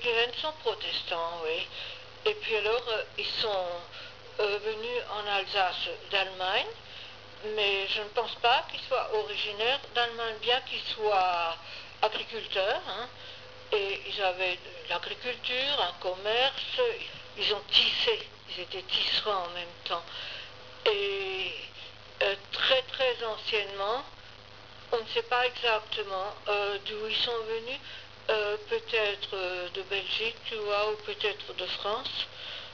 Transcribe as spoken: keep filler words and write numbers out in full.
Guéhennes sont protestants, oui. Et puis alors, euh, ils sont euh, venus en Alsace d'Allemagne, mais je ne pense pas qu'ils soient originaires d'Allemagne, bien qu'ils soient agriculteurs, hein. Et ils avaient de l'agriculture, un commerce, ils ont tissé, ils étaient tisserands en même temps. Et euh, très très anciennement, on ne sait pas exactement euh, d'où ils sont venus, euh, peut-être euh, de Belgique, tu vois, ou peut-être de France.